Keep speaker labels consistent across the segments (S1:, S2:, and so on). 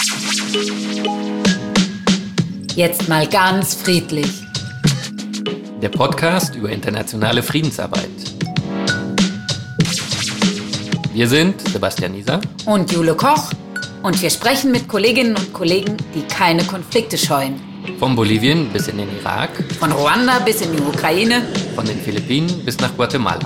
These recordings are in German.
S1: Jetzt mal ganz friedlich.
S2: Der Podcast über internationale Friedensarbeit. Wir sind Sebastian Nieser
S1: Und Jule Koch. Und wir sprechen mit Kolleginnen und Kollegen, die keine Konflikte scheuen.
S2: von Bolivien bis in den Irak,
S1: Von Ruanda bis in die Ukraine.
S2: von den Philippinen bis nach Guatemala.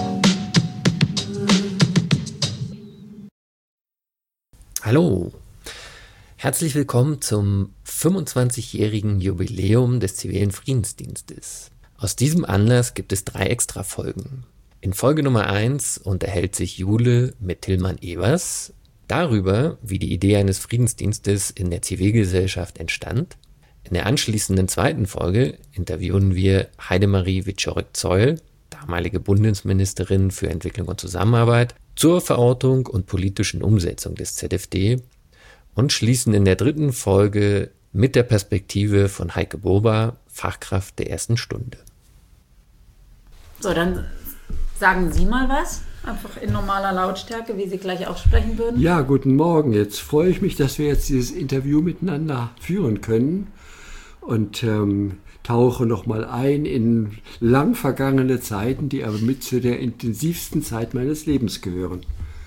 S2: Hallo, herzlich willkommen zum 25-jährigen Jubiläum des zivilen Friedensdienstes. Aus diesem Anlass gibt es 3 Extra-Folgen. In Folge Nummer 1 unterhält sich Jule mit Tillmann Evers darüber, wie die Idee eines Friedensdienstes in der Zivilgesellschaft entstand. In der anschließenden 2. Folge interviewen wir Heidemarie Wieczorek-Zeul, damalige Bundesministerin für Entwicklung und Zusammenarbeit, zur Verortung und politischen Umsetzung des ZFD und schließen in der 3. Folge mit der Perspektive von Heike Burba, Fachkraft der ersten Stunde.
S1: So, dann sagen Sie mal was. Einfach in normaler Lautstärke, wie Sie gleich auch sprechen würden.
S3: Ja, guten Morgen. Jetzt freue ich mich, dass wir jetzt dieses Interview miteinander führen können und tauche nochmal ein in lang vergangene Zeiten, die aber mit zu der intensivsten Zeit meines Lebens gehören.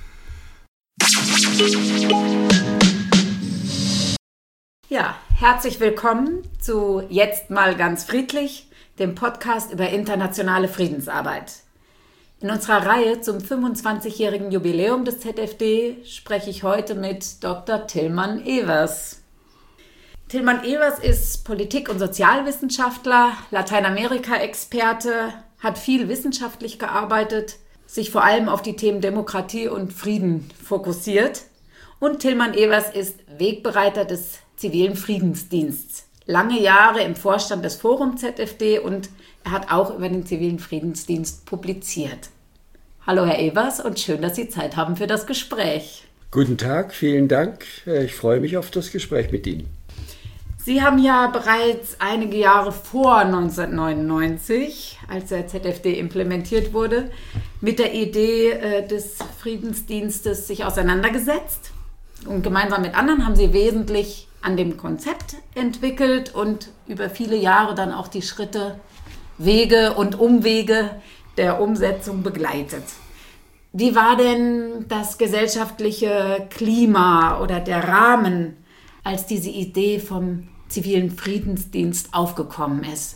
S1: Ja, herzlich willkommen zu Jetzt mal ganz friedlich, dem Podcast über internationale Friedensarbeit. In unserer Reihe zum 25-jährigen Jubiläum des ZFD spreche ich heute mit Dr. Tillmann Evers. Tillmann Evers ist Politik- und Sozialwissenschaftler, Lateinamerika-Experte, hat viel wissenschaftlich gearbeitet, sich vor allem auf die Themen Demokratie und Frieden fokussiert. Und Tillmann Evers ist Wegbereiter des zivilen Friedensdienstes. Lange Jahre im Vorstand des Forum ZFD und er hat auch über den zivilen Friedensdienst publiziert. Hallo Herr Evers und schön, dass Sie Zeit haben für das Gespräch.
S3: Guten Tag, vielen Dank. Ich freue mich auf das Gespräch mit Ihnen.
S1: Sie haben ja bereits einige Jahre vor 1999, als der ZFD implementiert wurde, mit der Idee des Friedensdienstes sich auseinandergesetzt. Und gemeinsam mit anderen haben Sie wesentlich an dem Konzept entwickelt und über viele Jahre dann auch die Schritte, Wege und Umwege der Umsetzung begleitet. Wie war denn das gesellschaftliche Klima oder der Rahmen, als diese Idee vom zivilen Friedensdienst aufgekommen ist?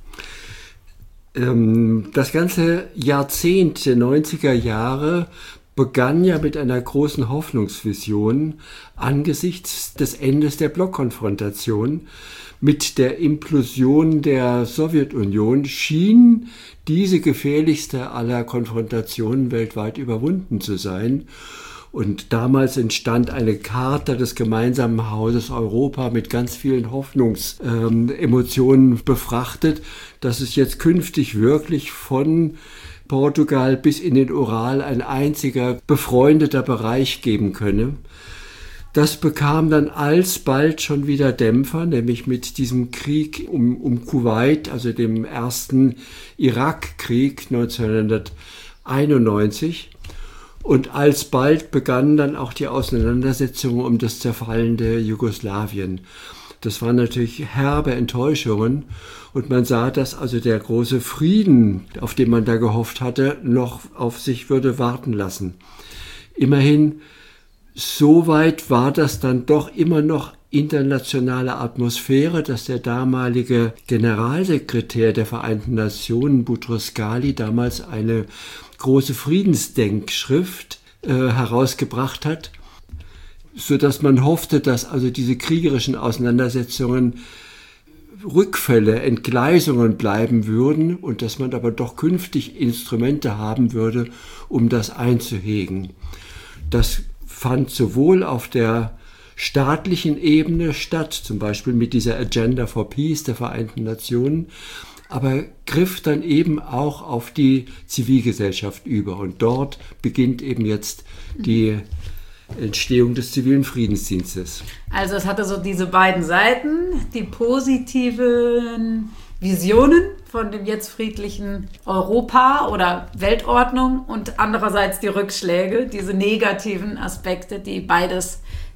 S3: Das ganze Jahrzehnt der 90er Jahre begann ja mit einer großen Hoffnungsvision angesichts des Endes der Blockkonfrontation. Mit der Implosion der Sowjetunion schien diese gefährlichste aller Konfrontationen weltweit überwunden zu sein. Und damals entstand eine Charta des gemeinsamen Hauses Europa mit ganz vielen Hoffnungsemotionen befrachtet, dass es jetzt künftig wirklich von Portugal bis in den Ural ein einziger befreundeter Bereich geben könne. Das bekam dann alsbald schon wieder Dämpfer, nämlich mit diesem Krieg um Kuwait, also dem ersten Irakkrieg 1991. Und alsbald begannen dann auch die Auseinandersetzungen um das zerfallende Jugoslawien. Das waren natürlich herbe Enttäuschungen und man sah, dass also der große Frieden, auf den man da gehofft hatte, noch auf sich würde warten lassen. Immerhin, soweit war das dann doch immer noch internationale Atmosphäre, dass der damalige Generalsekretär der Vereinten Nationen, Boutros Ghali, damals eine große Friedensdenkschrift herausgebracht hat, sodass man hoffte, dass also diese kriegerischen Auseinandersetzungen Rückfälle, Entgleisungen bleiben würden und dass man aber doch künftig Instrumente haben würde, um das einzuhegen. Das fand sowohl auf der staatlichen Ebene statt, zum Beispiel mit dieser Agenda for Peace der Vereinten Nationen, aber griff dann eben auch auf die Zivilgesellschaft über. Und dort beginnt eben jetzt die Entstehung des zivilen Friedensdienstes.
S1: Also es hatte so diese beiden Seiten, die positiven Visionen von dem jetzt friedlichen Europa oder Weltordnung und andererseits die Rückschläge, diese negativen Aspekte, die beides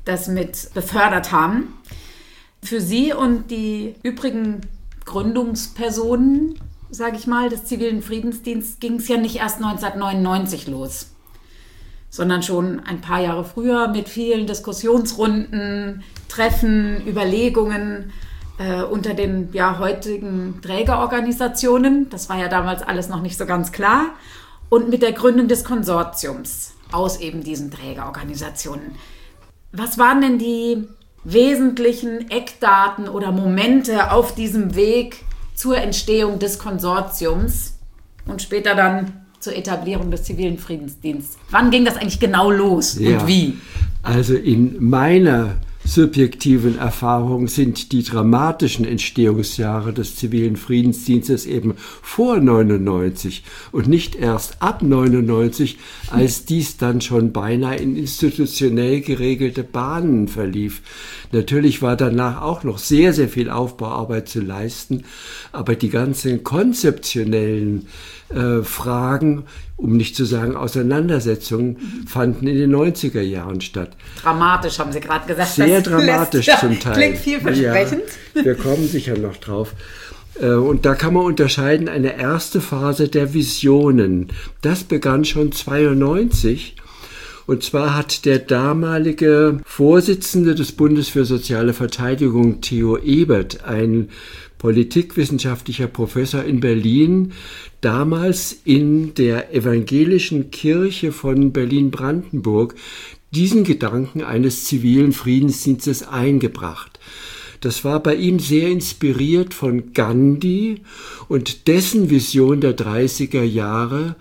S1: das mit befördert haben. Für Sie und die übrigen Gründungspersonen, sage ich mal, des zivilen Friedensdienstes ging es ja nicht erst 1999 los, sondern schon ein paar Jahre früher mit vielen Diskussionsrunden, Treffen, Überlegungen unter den heutigen Trägerorganisationen. Das war ja damals alles noch nicht so ganz klar. Und mit der Gründung des Konsortiums aus eben diesen Trägerorganisationen. Was waren denn die wesentlichen Eckdaten oder Momente auf diesem Weg zur Entstehung des Konsortiums und später dann zur Etablierung des zivilen Friedensdienstes? Wann ging das eigentlich genau los und wie?
S3: Also in meiner subjektiven Erfahrung sind die dramatischen Entstehungsjahre des zivilen Friedensdienstes eben vor 99 und nicht erst ab 99, als dies dann schon beinahe in institutionell geregelte Bahnen verlief. Natürlich war danach auch noch sehr, sehr viel Aufbauarbeit zu leisten, aber die ganzen konzeptionellen Fragen, um nicht zu sagen Auseinandersetzungen, fanden in den 90er Jahren statt.
S1: Dramatisch, haben Sie gerade gesagt.
S3: Sehr dramatisch zum Teil.
S1: Klingt vielversprechend.
S3: Ja, wir kommen sicher noch drauf. Und da kann man unterscheiden, eine erste Phase der Visionen. Das begann schon 1992. Und zwar hat der damalige Vorsitzende des Bundes für soziale Verteidigung, Theo Ebert, ein politikwissenschaftlicher Professor in Berlin, damals in der evangelischen Kirche von Berlin-Brandenburg diesen Gedanken eines zivilen Friedensdienstes eingebracht. Das war bei ihm sehr inspiriert von Gandhi und dessen Vision der 30er Jahre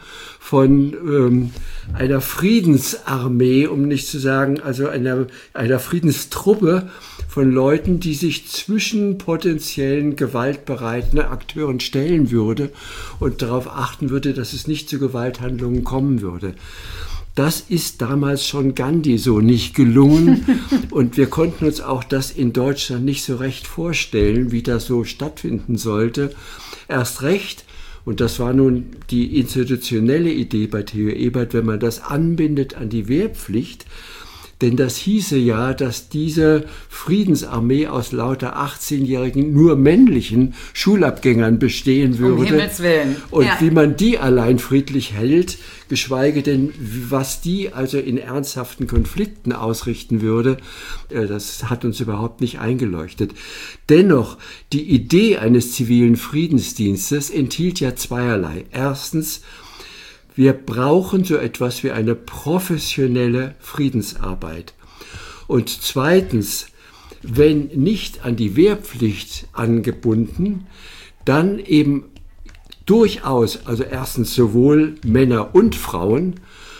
S3: von einer Friedensarmee, um nicht zu sagen, also einer Friedenstruppe von Leuten, die sich zwischen potenziellen gewaltbereiten Akteuren stellen würde und darauf achten würde, dass es nicht zu Gewalthandlungen kommen würde. Das ist damals schon Gandhi so nicht gelungen und wir konnten uns auch das in Deutschland nicht so recht vorstellen, wie das so stattfinden sollte. Erst recht, und das war nun die institutionelle Idee bei Theo Ebert, wenn man das anbindet an die Wehrpflicht, denn das hieße ja, dass diese Friedensarmee aus lauter 18-jährigen, nur männlichen Schulabgängern bestehen würde.
S1: Um Himmels Willen.
S3: Und wie man die allein friedlich hält, geschweige denn, was die also in ernsthaften Konflikten ausrichten würde, das hat uns überhaupt nicht eingeleuchtet. Dennoch, die Idee eines zivilen Friedensdienstes enthielt ja zweierlei. Erstens, wir brauchen so etwas wie eine professionelle Friedensarbeit. Und zweitens, wenn nicht an die Wehrpflicht angebunden, dann eben durchaus, also erstens sowohl Männer und Frauen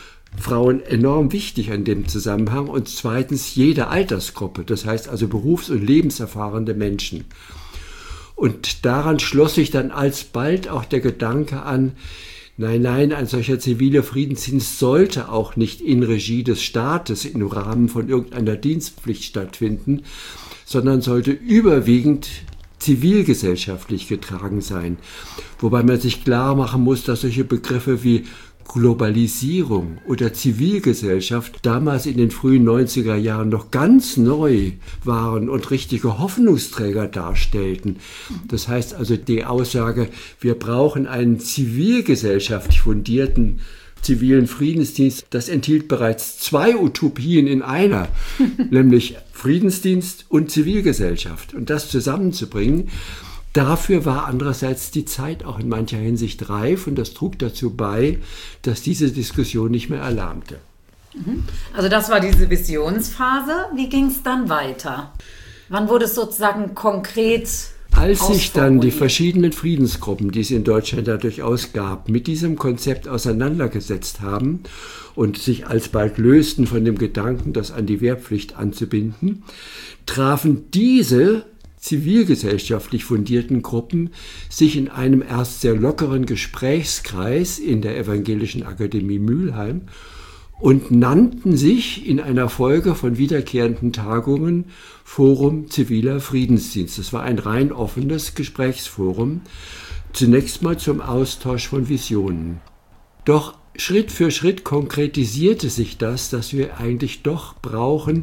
S3: enorm wichtig in dem Zusammenhang und zweitens jede Altersgruppe, das heißt also berufs- und lebenserfahrene Menschen. Und daran schloss sich dann alsbald auch der Gedanke an, nein, ein solcher ziviler Friedensdienst sollte auch nicht in Regie des Staates im Rahmen von irgendeiner Dienstpflicht stattfinden, sondern sollte überwiegend zivilgesellschaftlich getragen sein. Wobei man sich klar machen muss, dass solche Begriffe wie Globalisierung oder Zivilgesellschaft damals in den frühen 90er Jahren noch ganz neu waren und richtige Hoffnungsträger darstellten. Das heißt also die Aussage, wir brauchen einen zivilgesellschaftlich fundierten zivilen Friedensdienst, das enthielt bereits zwei Utopien in einer, nämlich Friedensdienst und Zivilgesellschaft. Und das zusammenzubringen, dafür war andererseits die Zeit auch in mancher Hinsicht reif und das trug dazu bei, dass diese Diskussion nicht mehr erlahmte.
S1: Also das war diese Visionsphase. Wie ging es dann weiter? Wann wurde es sozusagen konkret
S3: Als sich dann die verschiedenen Friedensgruppen, die es in Deutschland ja durchaus gab, mit diesem Konzept auseinandergesetzt haben und sich alsbald lösten von dem Gedanken, das an die Wehrpflicht anzubinden, trafen diese zivilgesellschaftlich fundierten Gruppen sich in einem erst sehr lockeren Gesprächskreis in der Evangelischen Akademie Mülheim und nannten sich in einer Folge von wiederkehrenden Tagungen Forum Ziviler Friedensdienst. Das war ein rein offenes Gesprächsforum, zunächst mal zum Austausch von Visionen. Doch Schritt für Schritt konkretisierte sich das, dass wir eigentlich doch brauchen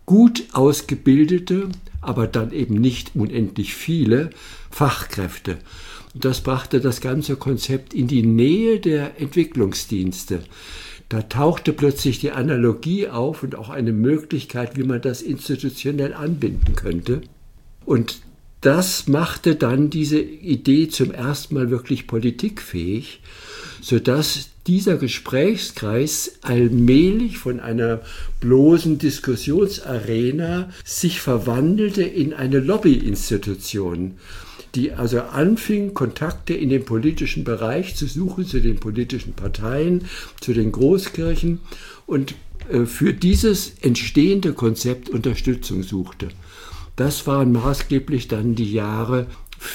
S3: gut ausgebildete, aber dann eben nicht unendlich viele Fachkräfte. Das brachte das ganze Konzept in die Nähe der Entwicklungsdienste. Da tauchte plötzlich die Analogie auf und auch eine Möglichkeit, wie man das institutionell anbinden könnte. Und das machte dann diese Idee zum ersten Mal wirklich politikfähig, sodass dieser Gesprächskreis allmählich von einer bloßen Diskussionsarena sich verwandelte in eine Lobbyinstitution, die also anfing, Kontakte in den politischen Bereich zu suchen, zu den politischen Parteien, zu den Großkirchen und für dieses entstehende Konzept Unterstützung suchte. Das waren maßgeblich dann die Jahre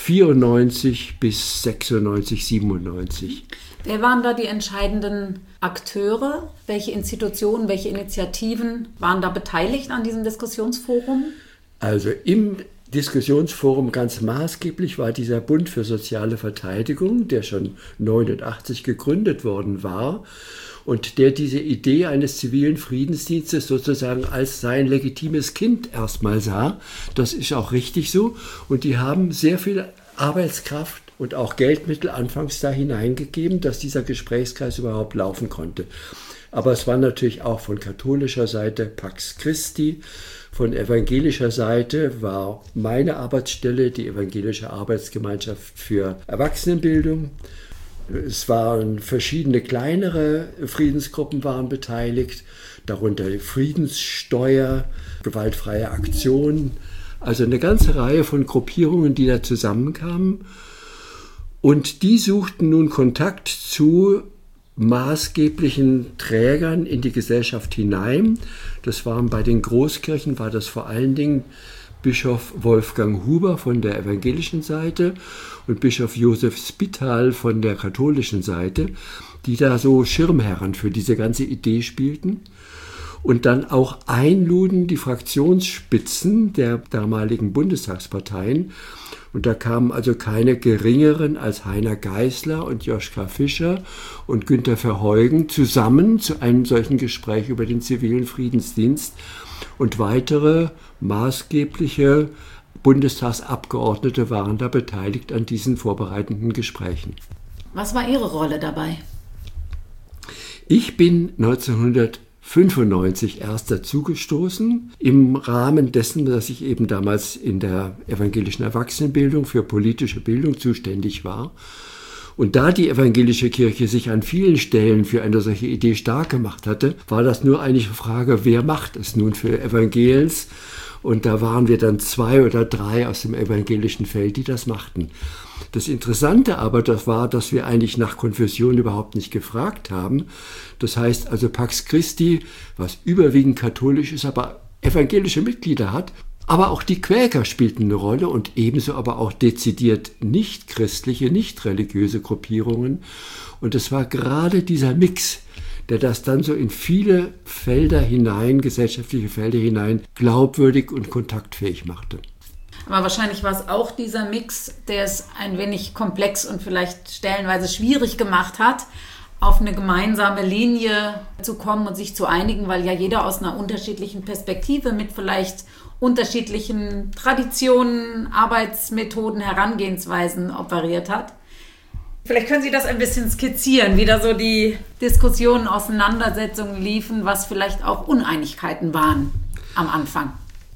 S3: 94 bis 96, 97.
S1: Wer waren da die entscheidenden Akteure? Welche Institutionen, welche Initiativen waren da beteiligt an diesem Diskussionsforum?
S3: Also im Diskussionsforum ganz maßgeblich war dieser Bund für soziale Verteidigung, der schon 89 gegründet worden war und der diese Idee eines zivilen Friedensdienstes sozusagen als sein legitimes Kind erstmal sah. Das ist auch richtig so. Und die haben sehr viel Arbeitskraft und auch Geldmittel anfangs da hineingegeben, dass dieser Gesprächskreis überhaupt laufen konnte. Aber es war natürlich auch von katholischer Seite Pax Christi. Von evangelischer Seite war meine Arbeitsstelle die Evangelische Arbeitsgemeinschaft für Erwachsenenbildung. Es waren verschiedene kleinere Friedensgruppen waren beteiligt, darunter die Friedenssteuer, gewaltfreie Aktion, also eine ganze Reihe von Gruppierungen, die da zusammenkamen. Und die suchten nun Kontakt zu maßgeblichen Trägern in die Gesellschaft hinein. Das waren bei den Großkirchen, war das vor allen Dingen Bischof Wolfgang Huber von der evangelischen Seite und Bischof Josef Spital von der katholischen Seite, die da so Schirmherren für diese ganze Idee spielten. Und dann auch einluden die Fraktionsspitzen der damaligen Bundestagsparteien. Und da kamen also keine geringeren als Heiner Geisler und Joschka Fischer und Günter Verheugen zusammen zu einem solchen Gespräch über den zivilen Friedensdienst. Und weitere maßgebliche Bundestagsabgeordnete waren da beteiligt an diesen vorbereitenden Gesprächen.
S1: Was war Ihre Rolle dabei?
S3: Ich bin 1995 erst dazugestoßen, im Rahmen dessen, dass ich eben damals in der evangelischen Erwachsenenbildung für politische Bildung zuständig war. Und da die evangelische Kirche sich an vielen Stellen für eine solche Idee stark gemacht hatte, war das nur eine Frage, wer macht es nun für Evangeliens? Und da waren wir dann 2 oder 3 aus dem evangelischen Feld, die das machten. Das Interessante aber, das war, dass wir eigentlich nach Konfession überhaupt nicht gefragt haben. Das heißt also Pax Christi, was überwiegend katholisch ist, aber evangelische Mitglieder hat. Aber auch die Quäker spielten eine Rolle und ebenso aber auch dezidiert nicht christliche, nicht religiöse Gruppierungen. Und es war gerade dieser Mix, der das dann so in viele Felder hinein, gesellschaftliche Felder hinein, glaubwürdig und kontaktfähig machte.
S1: Aber wahrscheinlich war es auch dieser Mix, der es ein wenig komplex und vielleicht stellenweise schwierig gemacht hat, auf eine gemeinsame Linie zu kommen und sich zu einigen, weil ja jeder aus einer unterschiedlichen Perspektive mit vielleicht unterschiedlichen Traditionen, Arbeitsmethoden, Herangehensweisen operiert hat. Vielleicht können Sie das ein bisschen skizzieren, wie da so die Diskussionen, Auseinandersetzungen liefen, was vielleicht auch Uneinigkeiten waren am Anfang.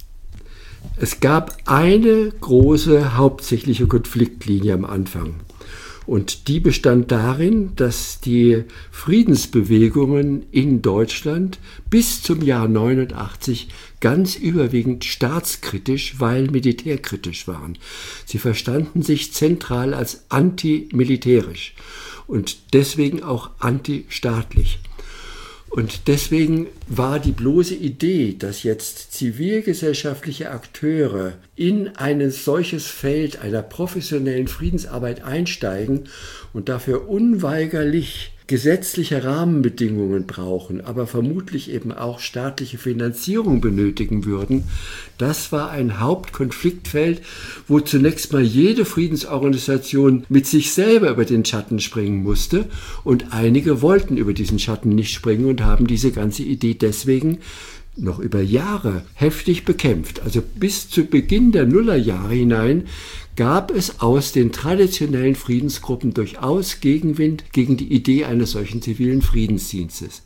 S3: Es gab eine große hauptsächliche Konfliktlinie am Anfang. Und die bestand darin, dass die Friedensbewegungen in Deutschland bis zum Jahr 89 ganz überwiegend staatskritisch, weil militärkritisch waren. Sie verstanden sich zentral als antimilitärisch und deswegen auch antistaatlich. Und deswegen war die bloße Idee, dass jetzt zivilgesellschaftliche Akteure in ein solches Feld einer professionellen Friedensarbeit einsteigen und dafür unweigerlich gesetzliche Rahmenbedingungen brauchen, aber vermutlich eben auch staatliche Finanzierung benötigen würden, das war ein Hauptkonfliktfeld, wo zunächst mal jede Friedensorganisation mit sich selber über den Schatten springen musste und einige wollten über diesen Schatten nicht springen und haben diese ganze Idee deswegen noch über Jahre heftig bekämpft. Also bis zu Beginn der Nullerjahre hinein gab es aus den traditionellen Friedensgruppen durchaus Gegenwind gegen die Idee eines solchen zivilen Friedensdienstes.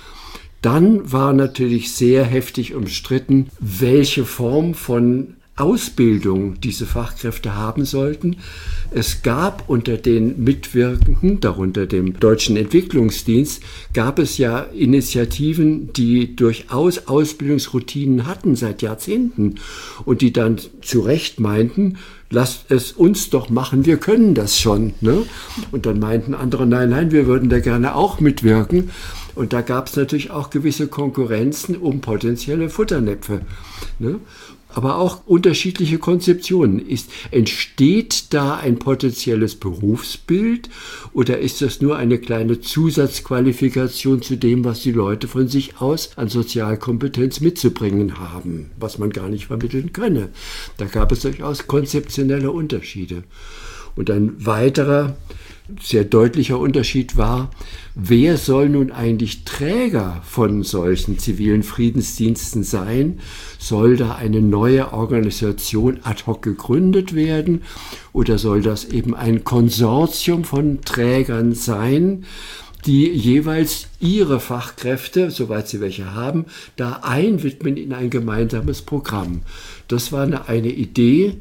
S3: Dann war natürlich sehr heftig umstritten, welche Form von Ausbildung diese Fachkräfte haben sollten. Es gab unter den Mitwirkenden, darunter dem Deutschen Entwicklungsdienst, gab es ja Initiativen, die durchaus Ausbildungsroutinen hatten seit Jahrzehnten und die dann zu Recht meinten, lasst es uns doch machen, wir können das schon. Ne? Und dann meinten andere, nein, wir würden da gerne auch mitwirken. Und da gab es natürlich auch gewisse Konkurrenzen um potenzielle Futternäpfe. Ne? Aber auch unterschiedliche Konzeptionen. Entsteht da ein potenzielles Berufsbild oder ist das nur eine kleine Zusatzqualifikation zu dem, was die Leute von sich aus an Sozialkompetenz mitzubringen haben, was man gar nicht vermitteln könne? Da gab es durchaus konzeptionelle Unterschiede. Und ein weiterer sehr deutlicher Unterschied war, wer soll nun eigentlich Träger von solchen zivilen Friedensdiensten sein? Soll da eine neue Organisation ad hoc gegründet werden oder soll das eben ein Konsortium von Trägern sein, die jeweils ihre Fachkräfte, soweit sie welche haben, da einwidmen in ein gemeinsames Programm? Das war eine Idee,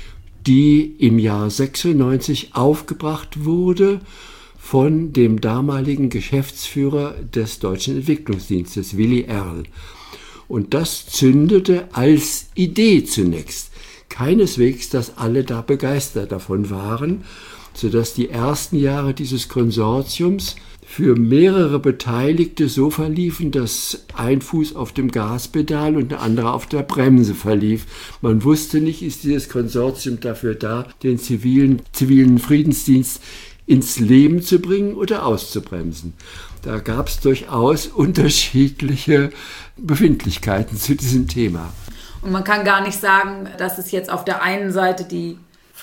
S3: die im Jahr 96 aufgebracht wurde von dem damaligen Geschäftsführer des Deutschen Entwicklungsdienstes, Willy Erl. Und das zündete als Idee zunächst. Keineswegs, dass alle da begeistert davon waren, sodass die ersten Jahre dieses Konsortiums für mehrere Beteiligte so verliefen, dass ein Fuß auf dem Gaspedal und der andere auf der Bremse verlief. Man wusste nicht, ist dieses Konsortium dafür da, den zivilen Friedensdienst ins Leben zu bringen oder auszubremsen. Da gab es durchaus unterschiedliche Befindlichkeiten zu diesem Thema.
S1: Und man kann gar nicht sagen, dass es jetzt auf der einen Seite die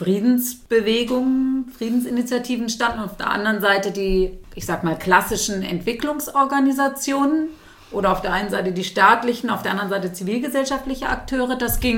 S1: Friedensbewegungen, Friedensinitiativen standen, auf der anderen Seite die, ich sag mal, klassischen Entwicklungsorganisationen oder auf der einen Seite die staatlichen, auf der anderen Seite zivilgesellschaftliche Akteure.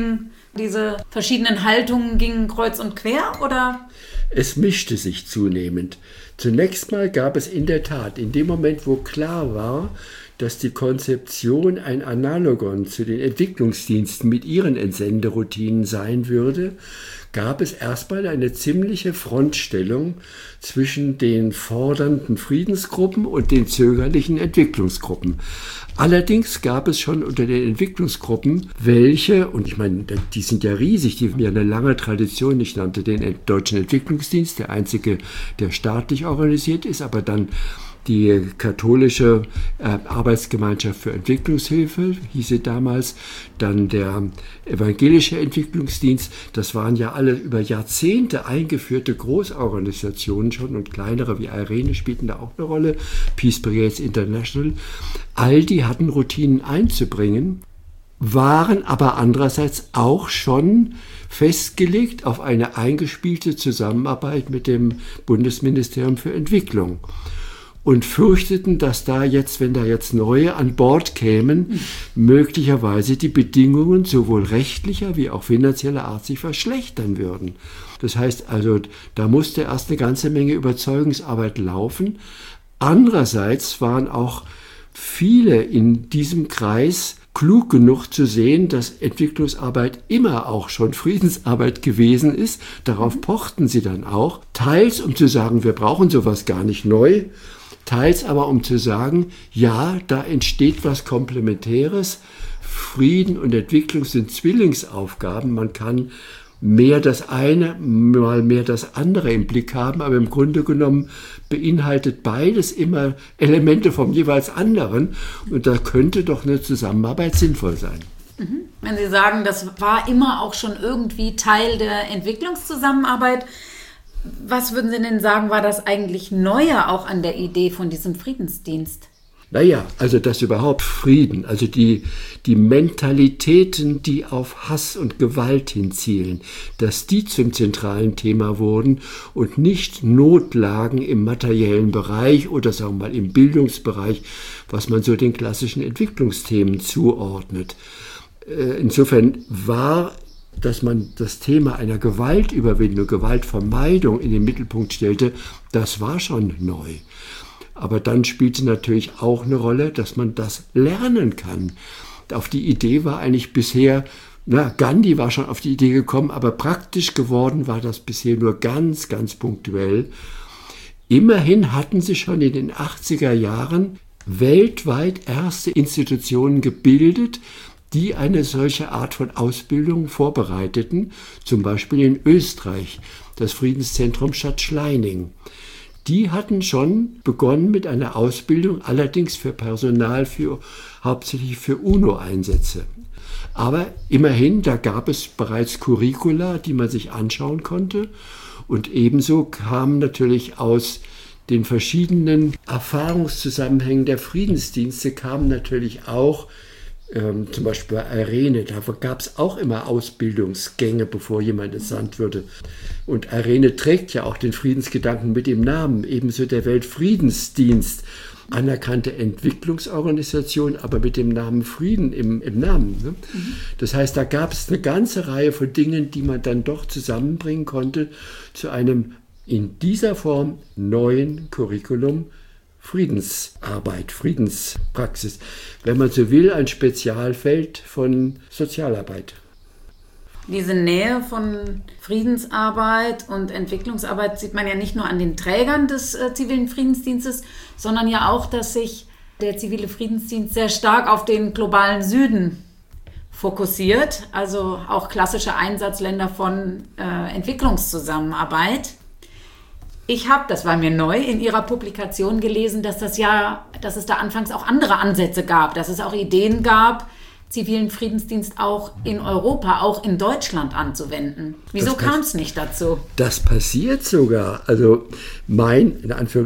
S1: Diese verschiedenen Haltungen gingen kreuz und quer, oder?
S3: Es mischte sich zunehmend. Zunächst mal gab es in der Tat, in dem Moment, wo klar war, dass die Konzeption ein Analogon zu den Entwicklungsdiensten mit ihren Entsenderoutinen sein würde, gab es erstmal eine ziemliche Frontstellung zwischen den fordernden Friedensgruppen und den zögerlichen Entwicklungsgruppen. Allerdings gab es schon unter den Entwicklungsgruppen welche, und ich meine, die sind ja riesig, die haben ja eine lange Tradition. Ich nannte den Deutschen Entwicklungsdienst, der einzige, der staatlich organisiert ist, aber dann die katholische Arbeitsgemeinschaft für Entwicklungshilfe, hieß sie damals, dann der evangelische Entwicklungsdienst. Das waren ja alle über Jahrzehnte eingeführte Großorganisationen schon und kleinere wie Irene spielten da auch eine Rolle, Peace Brigades International. All die hatten Routinen einzubringen, waren aber andererseits auch schon festgelegt auf eine eingespielte Zusammenarbeit mit dem Bundesministerium für Entwicklung. Und fürchteten, dass wenn da jetzt neue an Bord kämen, möglicherweise die Bedingungen sowohl rechtlicher wie auch finanzieller Art sich verschlechtern würden. Das heißt also, da musste erst eine ganze Menge Überzeugungsarbeit laufen. Andererseits waren auch viele in diesem Kreis klug genug zu sehen, dass Entwicklungsarbeit immer auch schon Friedensarbeit gewesen ist. Darauf pochten sie dann auch. Teils, um zu sagen, wir brauchen sowas gar nicht neu. Teils aber, um zu sagen, ja, da entsteht was Komplementäres. Frieden und Entwicklung sind Zwillingsaufgaben. Man kann mehr das eine, mal mehr das andere im Blick haben, aber im Grunde genommen beinhaltet beides immer Elemente vom jeweils anderen. Und da könnte doch eine Zusammenarbeit sinnvoll sein.
S1: Wenn Sie sagen, das war immer auch schon irgendwie Teil der Entwicklungszusammenarbeit, was würden Sie denn sagen, war das eigentlich Neue auch an der Idee von diesem Friedensdienst?
S3: Naja, also dass überhaupt Frieden, also die Mentalitäten, die auf Hass und Gewalt hinzielen, dass die zum zentralen Thema wurden und nicht Notlagen im materiellen Bereich oder sagen wir mal im Bildungsbereich, was man so den klassischen Entwicklungsthemen zuordnet. Insofern war, dass man das Thema einer Gewaltüberwindung, Gewaltvermeidung in den Mittelpunkt stellte, das war schon neu. Aber dann spielte natürlich auch eine Rolle, dass man das lernen kann. Auf die Idee war eigentlich bisher, Gandhi war schon auf die Idee gekommen, aber praktisch geworden war das bisher nur ganz, ganz punktuell. Immerhin hatten sie schon in den 80er Jahren weltweit erste Institutionen gebildet, die eine solche Art von Ausbildung vorbereiteten, zum Beispiel in Österreich, das Friedenszentrum Stadt Schleining. Die hatten schon begonnen mit einer Ausbildung, allerdings für Personal, hauptsächlich für UNO-Einsätze. Aber immerhin, da gab es bereits Curricula, die man sich anschauen konnte. Und ebenso kamen natürlich aus den verschiedenen Erfahrungszusammenhängen der Friedensdienste, kamen natürlich auch zum Beispiel bei Irene, da gab es auch immer Ausbildungsgänge, bevor jemand entsandt würde. Und Irene trägt ja auch den Friedensgedanken mit dem Namen, ebenso der Weltfriedensdienst, anerkannte Entwicklungsorganisation, aber mit dem Namen Frieden im Namen. Ne? Das heißt, da gab es eine ganze Reihe von Dingen, die man dann doch zusammenbringen konnte zu einem in dieser Form neuen Curriculum, Friedensarbeit, Friedenspraxis, wenn man so will, ein Spezialfeld von Sozialarbeit.
S1: Diese Nähe von Friedensarbeit und Entwicklungsarbeit sieht man ja nicht nur an den Trägern des zivilen Friedensdienstes, sondern ja auch, dass sich der zivile Friedensdienst sehr stark auf den globalen Süden fokussiert, also auch klassische Einsatzländer von Entwicklungszusammenarbeit. Ich habe, das war mir neu, in Ihrer Publikation gelesen, dass es da anfangs auch andere Ansätze gab, dass es auch Ideen gab, zivilen Friedensdienst auch in Europa, auch in Deutschland anzuwenden. Wieso kam es nicht dazu?
S3: Das passiert sogar. Also mein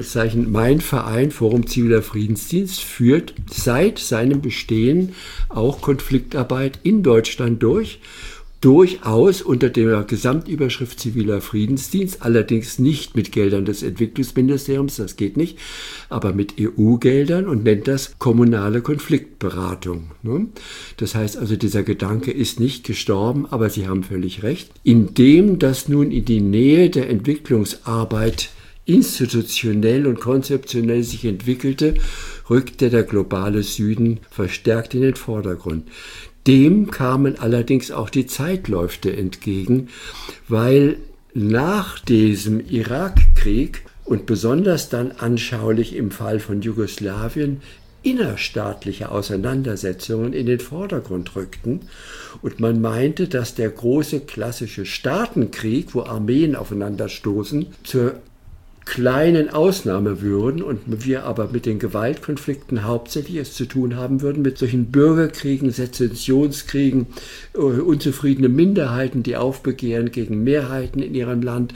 S3: Verein Forum Ziviler Friedensdienst führt seit seinem Bestehen auch Konfliktarbeit in Deutschland durchaus unter der Gesamtüberschrift ziviler Friedensdienst, allerdings nicht mit Geldern des Entwicklungsministeriums, das geht nicht, aber mit EU-Geldern und nennt das kommunale Konfliktberatung. Das heißt also, dieser Gedanke ist nicht gestorben, aber Sie haben völlig recht. Indem das nun in die Nähe der Entwicklungsarbeit institutionell und konzeptionell sich entwickelte, rückte der globale Süden verstärkt in den Vordergrund. Dem kamen allerdings auch die Zeitläufe entgegen, weil nach diesem Irakkrieg und besonders dann anschaulich im Fall von Jugoslawien innerstaatliche Auseinandersetzungen in den Vordergrund rückten und man meinte, dass der große klassische Staatenkrieg, wo Armeen aufeinanderstoßen, zur kleinen Ausnahme würden und wir aber mit den Gewaltkonflikten hauptsächlich es zu tun haben würden, mit solchen Bürgerkriegen, Sezessionskriegen, unzufriedene Minderheiten, die aufbegehren gegen Mehrheiten in ihrem Land,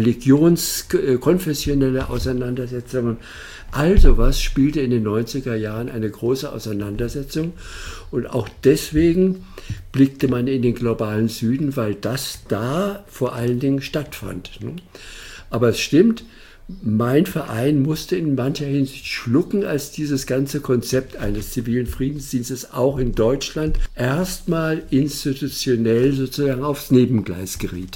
S3: konfessionelle Auseinandersetzungen. All sowas spielte in den 90er Jahren eine große Auseinandersetzung und auch deswegen blickte man in den globalen Süden, weil das da vor allen Dingen stattfand. Aber es stimmt, mein Verein musste in mancher Hinsicht schlucken, als dieses ganze Konzept eines zivilen Friedensdienstes auch in Deutschland erstmal institutionell sozusagen aufs Nebengleis geriet.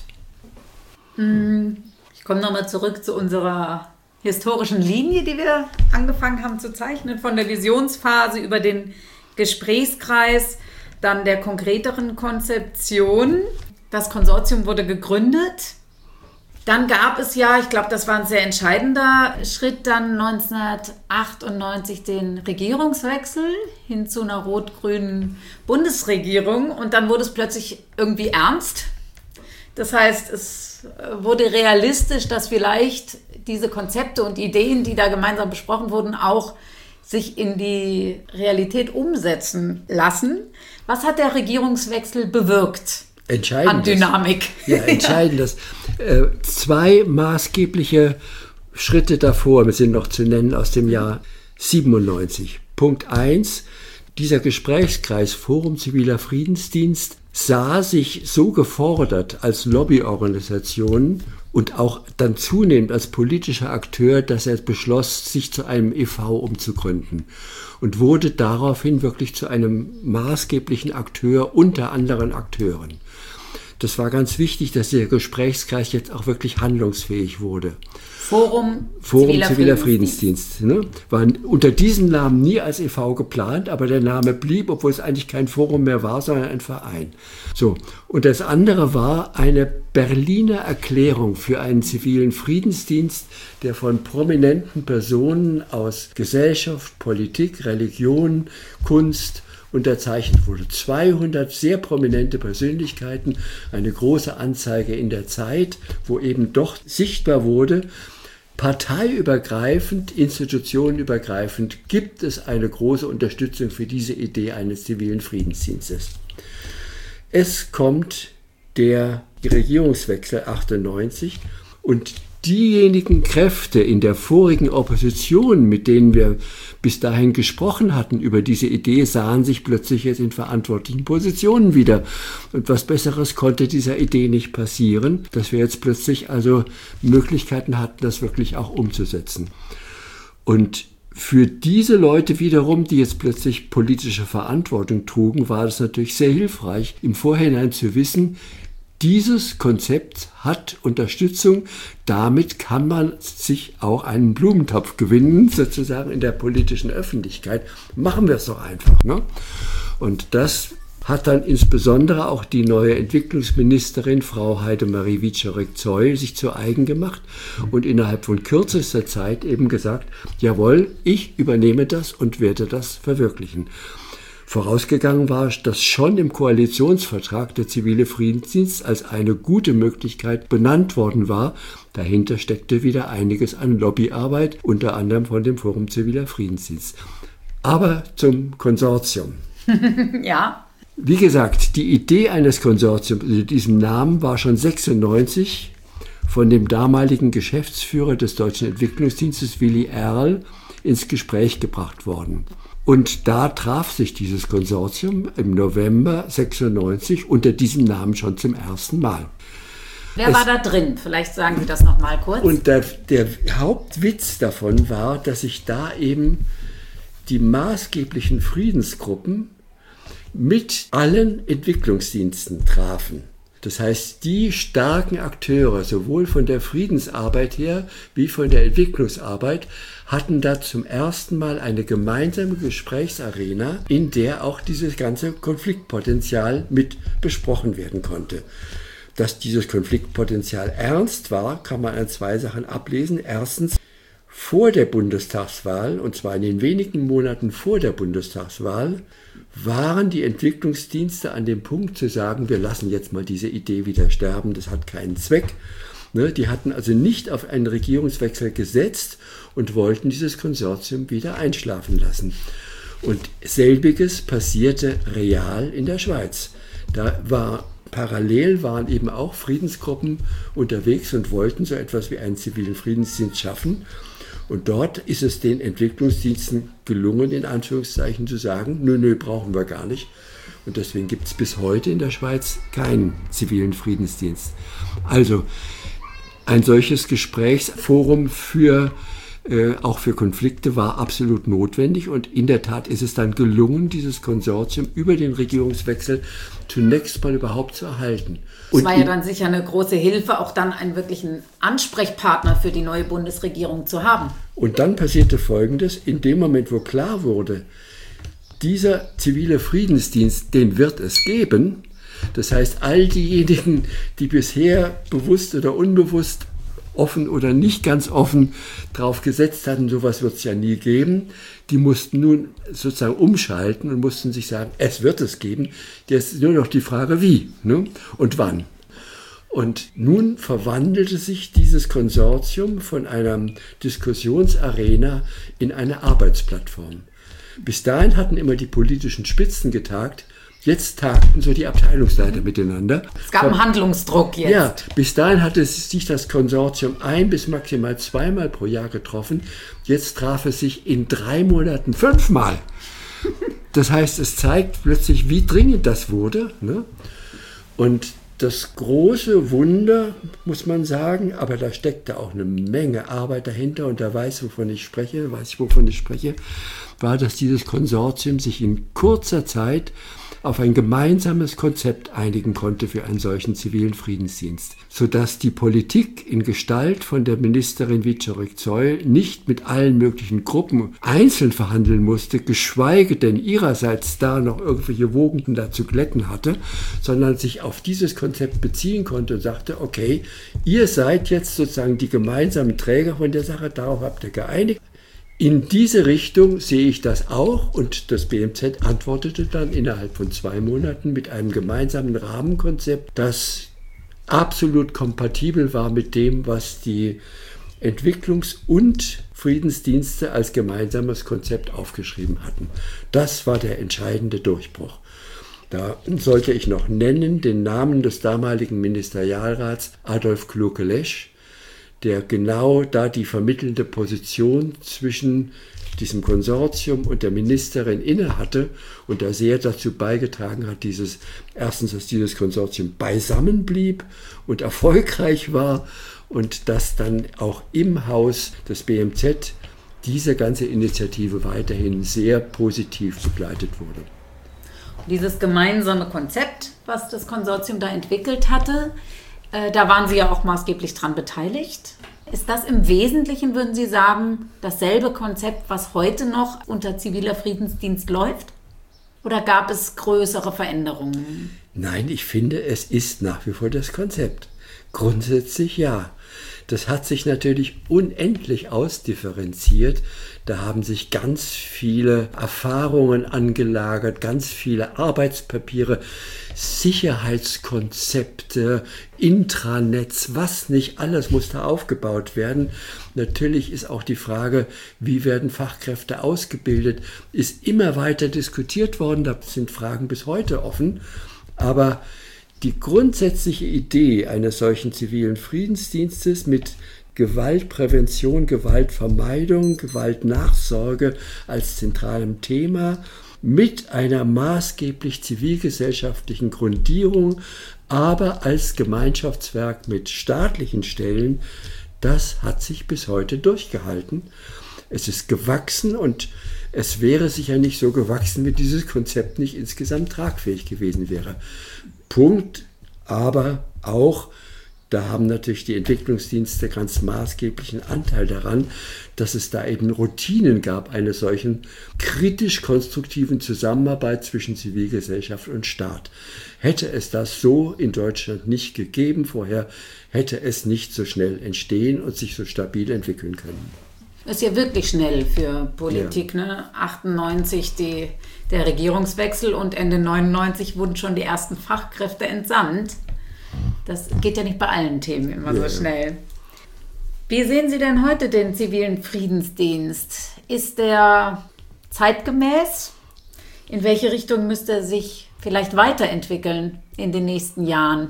S1: Ich komme nochmal zurück zu unserer historischen Linie, die wir angefangen haben zu zeichnen, von der Visionsphase über den Gesprächskreis, dann der konkreteren Konzeption. Das Konsortium wurde gegründet. Dann gab es ja, ich glaube, das war ein sehr entscheidender Schritt, dann 1998 den Regierungswechsel hin zu einer rot-grünen Bundesregierung und dann wurde es plötzlich irgendwie ernst. Das heißt, es wurde realistisch, dass vielleicht diese Konzepte und Ideen, die da gemeinsam besprochen wurden, auch sich in die Realität umsetzen lassen. Was hat der Regierungswechsel bewirkt? An Dynamik.
S3: Ja, entscheidend. Zwei maßgebliche Schritte davor sind noch zu nennen aus dem Jahr 97. Punkt 1, dieser Gesprächskreis Forum Ziviler Friedensdienst sah sich so gefordert als Lobbyorganisation und auch dann zunehmend als politischer Akteur, dass er beschloss, sich zu einem e.V. umzugründen und wurde daraufhin wirklich zu einem maßgeblichen Akteur unter anderen Akteuren. Das war ganz wichtig, dass der Gesprächskreis jetzt auch wirklich handlungsfähig wurde.
S1: Forum
S3: Ziviler Friedensdienst. Ne? War unter diesem Namen nie als e.V. geplant, aber der Name blieb, obwohl es eigentlich kein Forum mehr war, sondern ein Verein. So. Und das andere war eine Berliner Erklärung für einen zivilen Friedensdienst, der von prominenten Personen aus Gesellschaft, Politik, Religion, Kunst unterzeichnet wurde. 200 sehr prominente Persönlichkeiten, eine große Anzeige in der Zeit, wo eben doch sichtbar wurde, parteiübergreifend, institutionenübergreifend gibt es eine große Unterstützung für diese Idee eines zivilen Friedensdienstes. Es kommt der Regierungswechsel 98 und diejenigen Kräfte in der vorigen Opposition, mit denen wir bis dahin gesprochen hatten über diese Idee, sahen sich plötzlich jetzt in verantwortlichen Positionen wieder. Und was Besseres konnte dieser Idee nicht passieren, dass wir jetzt plötzlich also Möglichkeiten hatten, das wirklich auch umzusetzen. Und für diese Leute wiederum, die jetzt plötzlich politische Verantwortung trugen, war es natürlich sehr hilfreich, im Vorhinein zu wissen, dieses Konzept hat Unterstützung, damit kann man sich auch einen Blumentopf gewinnen, sozusagen in der politischen Öffentlichkeit. Machen wir es doch einfach. Ne? Und das hat dann insbesondere auch die neue Entwicklungsministerin, Frau Heidemarie Wieczorek-Zoll, sich zu eigen gemacht und innerhalb von kürzester Zeit eben gesagt, jawohl, ich übernehme das und werde das verwirklichen. Vorausgegangen war, dass schon im Koalitionsvertrag der zivile Friedensdienst als eine gute Möglichkeit benannt worden war. Dahinter steckte wieder einiges an Lobbyarbeit, unter anderem von dem Forum Ziviler Friedensdienst. Aber zum Konsortium.
S1: Ja.
S3: Wie gesagt, die Idee eines Konsortiums unter diesem Namen war schon 1996 von dem damaligen Geschäftsführer des Deutschen Entwicklungsdienstes, Willi Erl, ins Gespräch gebracht worden. Und da traf sich dieses Konsortium im November 1996 unter diesem Namen schon zum ersten Mal.
S1: Wer war da drin? Vielleicht sagen Sie das noch mal kurz.
S3: Und der Hauptwitz davon war, dass sich da eben die maßgeblichen Friedensgruppen mit allen Entwicklungsdiensten trafen. Das heißt, die starken Akteure, sowohl von der Friedensarbeit her wie von der Entwicklungsarbeit, hatten da zum ersten Mal eine gemeinsame Gesprächsarena, in der auch dieses ganze Konfliktpotenzial mit besprochen werden konnte. Dass dieses Konfliktpotenzial ernst war, kann man an zwei Sachen ablesen. Erstens, vor der Bundestagswahl, und zwar in den wenigen Monaten vor der Bundestagswahl, waren die Entwicklungsdienste an dem Punkt zu sagen, wir lassen jetzt mal diese Idee wieder sterben, das hat keinen Zweck. Die hatten also nicht auf einen Regierungswechsel gesetzt und wollten dieses Konsortium wieder einschlafen lassen. Und selbiges passierte real in der Schweiz. Parallel waren eben auch Friedensgruppen unterwegs und wollten so etwas wie einen zivilen Friedensdienst schaffen. Und dort ist es den Entwicklungsdiensten gelungen, in Anführungszeichen zu sagen, nö, brauchen wir gar nicht. Und deswegen gibt es bis heute in der Schweiz keinen zivilen Friedensdienst. Also ein solches Gesprächsforum auch für Konflikte war absolut notwendig. Und in der Tat ist es dann gelungen, dieses Konsortium über den Regierungswechsel zunächst mal überhaupt zu erhalten.
S1: Das war ja dann sicher eine große Hilfe, auch dann einen wirklichen Ansprechpartner für die neue Bundesregierung zu haben.
S3: Und dann passierte Folgendes: In dem Moment, wo klar wurde, dieser zivile Friedensdienst, den wird es geben. Das heißt, all diejenigen, die bisher bewusst oder unbewusst, offen oder nicht ganz offen drauf gesetzt hatten, sowas wird es ja nie geben, die mussten nun sozusagen umschalten und mussten sich sagen, es wird es geben. Jetzt ist nur noch die Frage, wie, ne? Und wann. Und nun verwandelte sich dieses Konsortium von einer Diskussionsarena in eine Arbeitsplattform. Bis dahin hatten immer die politischen Spitzen getagt. Jetzt tagten so die Abteilungsleiter miteinander.
S1: Es gab einen Handlungsdruck jetzt.
S3: Ja, bis dahin hatte sich das Konsortium 1 bis maximal 2-mal pro Jahr getroffen. Jetzt traf es sich in 3 Monaten 5-mal. Das heißt, es zeigt plötzlich, wie dringend das wurde. Ne? Und das große Wunder, muss man sagen, aber da steckte auch eine Menge Arbeit dahinter und da weiß ich, wovon ich spreche, war, dass dieses Konsortium sich in kurzer Zeit auf ein gemeinsames Konzept einigen konnte für einen solchen zivilen Friedensdienst, sodass die Politik in Gestalt von der Ministerin Wieczorek-Zeul nicht mit allen möglichen Gruppen einzeln verhandeln musste, geschweige denn ihrerseits da noch irgendwelche Wogen dazu glätten hatte, sondern sich auf dieses Konzept beziehen konnte und sagte, okay, ihr seid jetzt sozusagen die gemeinsamen Träger von der Sache, darauf habt ihr geeinigt. In diese Richtung sehe ich das auch und das BMZ antwortete dann innerhalb von 2 Monaten mit einem gemeinsamen Rahmenkonzept, das absolut kompatibel war mit dem, was die Entwicklungs- und Friedensdienste als gemeinsames Konzept aufgeschrieben hatten. Das war der entscheidende Durchbruch. Da sollte ich noch nennen den Namen des damaligen Ministerialrats Adolf Kluke-Lesch, der genau da die vermittelnde Position zwischen diesem Konsortium und der Ministerin innehatte und da sehr dazu beigetragen hat, dass dieses Konsortium beisammen blieb und erfolgreich war und dass dann auch im Haus des BMZ diese ganze Initiative weiterhin sehr positiv begleitet wurde.
S1: Dieses gemeinsame Konzept, was das Konsortium da entwickelt hatte, da waren Sie ja auch maßgeblich dran beteiligt. Ist das im Wesentlichen, würden Sie sagen, dasselbe Konzept, was heute noch unter ziviler Friedensdienst läuft? Oder gab es größere Veränderungen?
S3: Nein, ich finde, es ist nach wie vor das Konzept. Grundsätzlich ja. Das hat sich natürlich unendlich ausdifferenziert. Da haben sich ganz viele Erfahrungen angelagert, ganz viele Arbeitspapiere, Sicherheitskonzepte, Intranets, was nicht alles muss da aufgebaut werden. Natürlich ist auch die Frage, wie werden Fachkräfte ausgebildet, ist immer weiter diskutiert worden. Da sind Fragen bis heute offen. Aber die grundsätzliche Idee eines solchen zivilen Friedensdienstes mit Gewaltprävention, Gewaltvermeidung, Gewaltnachsorge als zentralem Thema, mit einer maßgeblich zivilgesellschaftlichen Grundierung, aber als Gemeinschaftswerk mit staatlichen Stellen, das hat sich bis heute durchgehalten. Es ist gewachsen und es wäre sicher nicht so gewachsen, wenn dieses Konzept nicht insgesamt tragfähig gewesen wäre. Punkt, aber auch, da haben natürlich die Entwicklungsdienste ganz maßgeblichen Anteil daran, dass es da eben Routinen gab, einer solchen kritisch-konstruktiven Zusammenarbeit zwischen Zivilgesellschaft und Staat. Hätte es das so in Deutschland nicht gegeben vorher, hätte es nicht so schnell entstehen und sich so stabil entwickeln können.
S1: Das ist ja wirklich schnell für Politik, ja. Ne? 98 der Regierungswechsel und Ende 99 wurden schon die ersten Fachkräfte entsandt. Das geht ja nicht bei allen Themen immer so schnell. Wie sehen Sie denn heute den zivilen Friedensdienst? Ist der zeitgemäß? In welche Richtung müsste er sich vielleicht weiterentwickeln in den nächsten Jahren?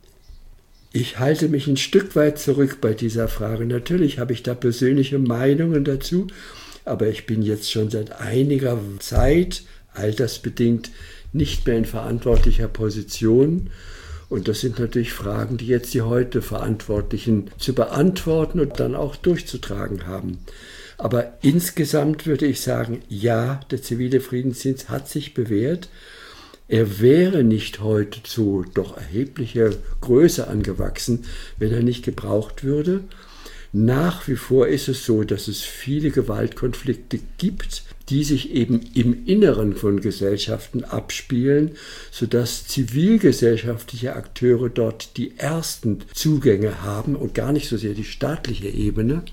S3: Ich halte mich ein Stück weit zurück bei dieser Frage. Natürlich habe ich da persönliche Meinungen dazu, aber ich bin jetzt schon seit einiger Zeit, altersbedingt, nicht mehr in verantwortlicher Position. Und das sind natürlich Fragen, die jetzt die heute Verantwortlichen zu beantworten und dann auch durchzutragen haben. Aber insgesamt würde ich sagen, ja, der zivile Friedensdienst hat sich bewährt. Er wäre nicht heute zu doch erheblicher Größe angewachsen, wenn er nicht gebraucht würde. Nach wie vor ist es so, dass es viele Gewaltkonflikte gibt, die sich eben im Inneren von Gesellschaften abspielen, sodass zivilgesellschaftliche Akteure dort die ersten Zugänge haben und gar nicht so sehr die staatliche Ebene.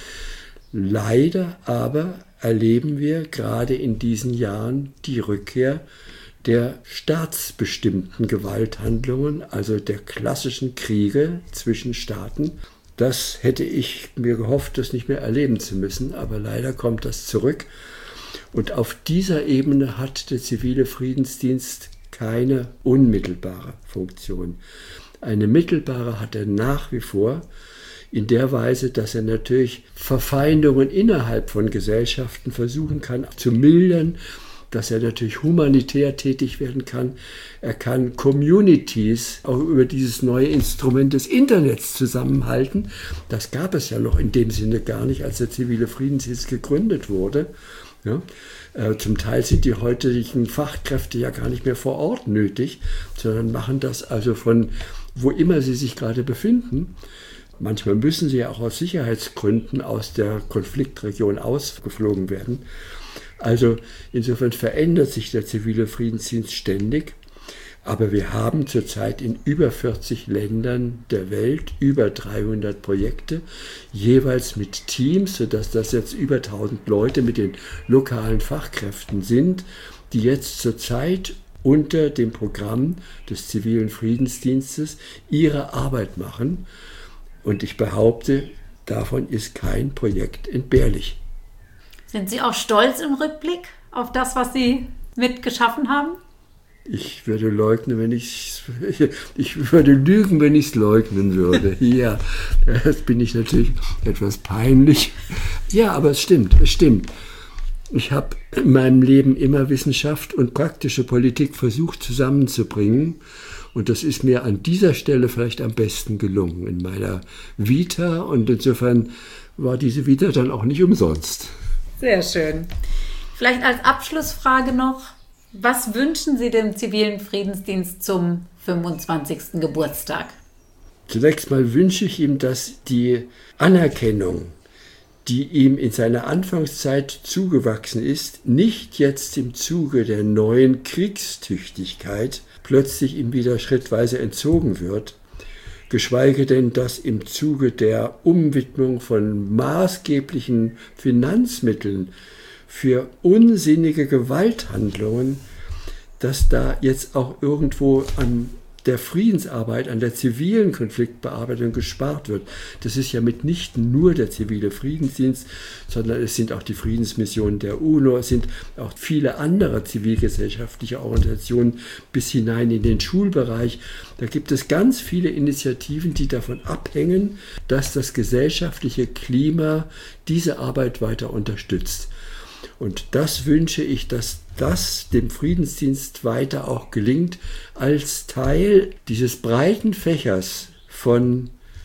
S3: Leider aber erleben wir gerade in diesen Jahren die Rückkehr der staatsbestimmten Gewalthandlungen, also der klassischen Kriege zwischen Staaten. Das hätte ich mir gehofft, das nicht mehr erleben zu müssen, aber leider kommt das zurück. Und auf dieser Ebene hat der zivile Friedensdienst keine unmittelbare Funktion. Eine mittelbare hat er nach wie vor in der Weise, dass er natürlich Verfeindungen innerhalb von Gesellschaften versuchen kann zu mildern, dass er natürlich humanitär tätig werden kann. Er kann Communities auch über dieses neue Instrument des Internets zusammenhalten. Das gab es ja noch in dem Sinne gar nicht, als der zivile Friedensdienst gegründet wurde. Ja, zum Teil sind die heutigen Fachkräfte ja gar nicht mehr vor Ort nötig, sondern machen das also von wo immer sie sich gerade befinden. Manchmal müssen sie ja auch aus Sicherheitsgründen aus der Konfliktregion ausgeflogen werden. Also insofern verändert sich der zivile Friedensdienst ständig. Aber wir haben zurzeit in über 40 Ländern der Welt über 300 Projekte, jeweils mit Teams, sodass das jetzt über 1000 Leute mit den lokalen Fachkräften sind, die jetzt zurzeit unter dem Programm des zivilen Friedensdienstes ihre Arbeit machen. Und ich behaupte, davon ist kein Projekt entbehrlich.
S1: Sind Sie auch stolz im Rückblick auf das, was Sie mitgeschaffen haben?
S3: Ich würde leugnen, ich würde lügen, wenn ich es leugnen würde. Ja, das bin ich natürlich etwas peinlich. Ja, aber es stimmt. Ich habe in meinem Leben immer Wissenschaft und praktische Politik versucht zusammenzubringen. Und das ist mir an dieser Stelle vielleicht am besten gelungen in meiner Vita. Und insofern war diese Vita dann auch nicht umsonst.
S1: Sehr schön. Vielleicht als Abschlussfrage noch, was wünschen Sie dem zivilen Friedensdienst zum 25. Geburtstag?
S3: Zunächst mal wünsche ich ihm, dass die Anerkennung, die ihm in seiner Anfangszeit zugewachsen ist, nicht jetzt im Zuge der neuen Kriegstüchtigkeit plötzlich ihm wieder schrittweise entzogen wird, geschweige denn, dass im Zuge der Umwidmung von maßgeblichen Finanzmitteln für unsinnige Gewalthandlungen, dass da jetzt auch irgendwo an der Friedensarbeit, an der zivilen Konfliktbearbeitung gespart wird. Das ist ja mitnichten nur der zivile Friedensdienst, sondern es sind auch die Friedensmissionen der UNO, es sind auch viele andere zivilgesellschaftliche Organisationen bis hinein in den Schulbereich. Da gibt es ganz viele Initiativen, die davon abhängen, dass das gesellschaftliche Klima diese Arbeit weiter unterstützt. Und das wünsche ich, dass das dem Friedensdienst weiter auch gelingt, als Teil dieses breiten Fächers von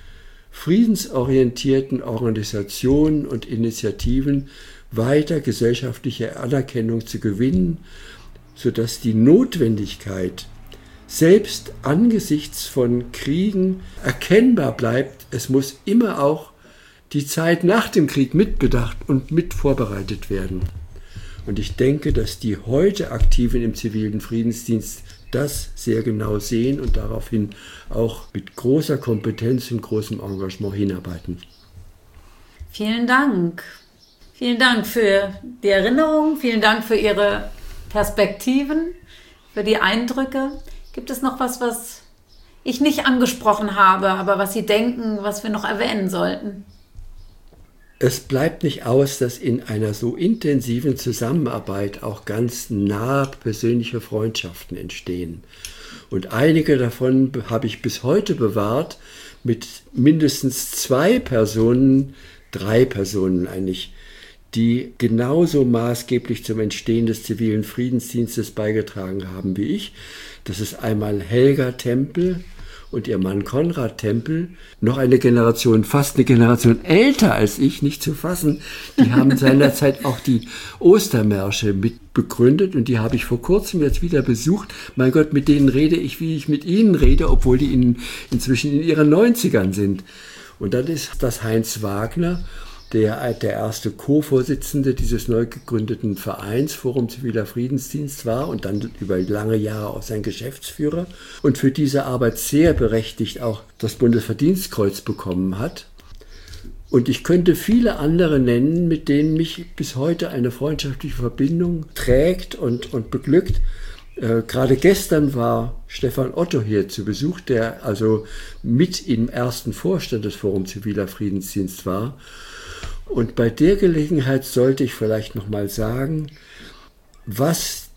S3: friedensorientierten Organisationen und Initiativen weiter gesellschaftliche Anerkennung zu gewinnen, sodass die Notwendigkeit, selbst angesichts von Kriegen, erkennbar bleibt. Es muss immer auch die Zeit nach dem Krieg mitbedacht und mit vorbereitet werden. Und ich denke, dass die heute Aktiven im zivilen Friedensdienst das sehr genau sehen und daraufhin auch mit großer Kompetenz und großem Engagement hinarbeiten.
S1: Vielen Dank. Vielen Dank für die Erinnerung, vielen Dank für Ihre Perspektiven, für die Eindrücke. Gibt es noch was ich nicht angesprochen habe, aber was Sie denken, was wir noch erwähnen sollten?
S3: Es bleibt nicht aus, dass in einer so intensiven Zusammenarbeit auch ganz nahe persönliche Freundschaften entstehen. Und einige davon habe ich bis heute bewahrt mit mindestens 2 Personen, 3 Personen eigentlich, die genauso maßgeblich zum Entstehen des zivilen Friedensdienstes beigetragen haben wie ich. Das ist einmal Helga Tempel und ihr Mann Konrad Tempel, noch eine Generation, fast eine Generation älter als ich, nicht zu fassen. Die haben seinerzeit auch die Ostermärsche mit begründet und die habe ich vor kurzem jetzt wieder besucht. Mein Gott, mit denen rede ich, wie ich mit ihnen rede, obwohl die inzwischen in ihren 90ern sind. Und dann ist das Heinz Wagner, der erste Co-Vorsitzende dieses neu gegründeten Vereins Forum Ziviler Friedensdienst war und dann über lange Jahre auch sein Geschäftsführer und für diese Arbeit sehr berechtigt auch das Bundesverdienstkreuz bekommen hat. Und ich könnte viele andere nennen, mit denen mich bis heute eine freundschaftliche Verbindung trägt und beglückt. Gerade gestern war Stefan Otto hier zu Besuch, der also mit im ersten Vorstand des Forum Ziviler Friedensdienst war. Und bei der Gelegenheit sollte ich vielleicht nochmal sagen, was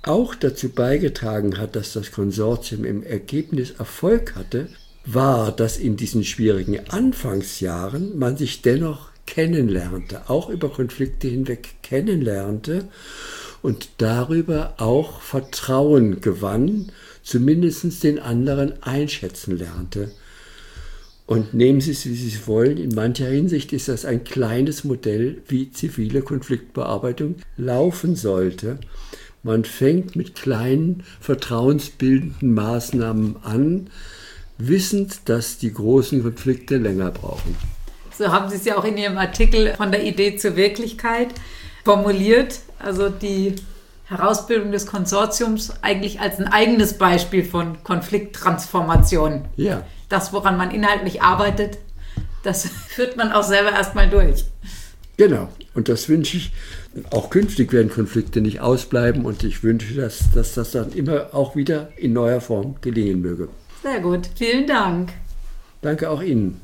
S3: auch dazu beigetragen hat, dass das Konsortium im Ergebnis Erfolg hatte, war, dass in diesen schwierigen Anfangsjahren man sich dennoch kennenlernte, auch über Konflikte hinweg kennenlernte und darüber auch Vertrauen gewann, zumindest den anderen einschätzen lernte. Und nehmen Sie es, wie Sie es wollen, in mancher Hinsicht ist das ein kleines Modell, wie zivile Konfliktbearbeitung laufen sollte. Man fängt mit kleinen, vertrauensbildenden Maßnahmen an, wissend, dass die großen Konflikte länger brauchen.
S1: So haben Sie es ja auch in Ihrem Artikel von der Idee zur Wirklichkeit formuliert, also die Herausbildung des Konsortiums eigentlich als ein eigenes Beispiel von Konflikttransformation.
S3: Ja.
S1: Das, woran man inhaltlich arbeitet, das führt man auch selber erstmal durch.
S3: Genau, und das wünsche ich. Auch künftig werden Konflikte nicht ausbleiben und ich wünsche, dass das dann immer auch wieder in neuer Form gelingen möge.
S1: Sehr gut, vielen Dank.
S3: Danke auch Ihnen.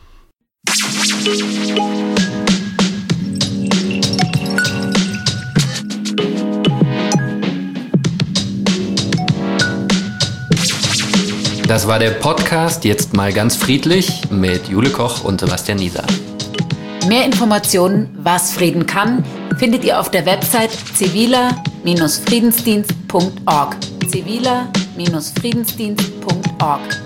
S2: Das war der Podcast Jetzt mal ganz friedlich mit Jule Koch und Sebastian Nieser.
S1: Mehr Informationen, was Frieden kann, findet ihr auf der Website ziviler-friedensdienst.org. ziviler-friedensdienst.org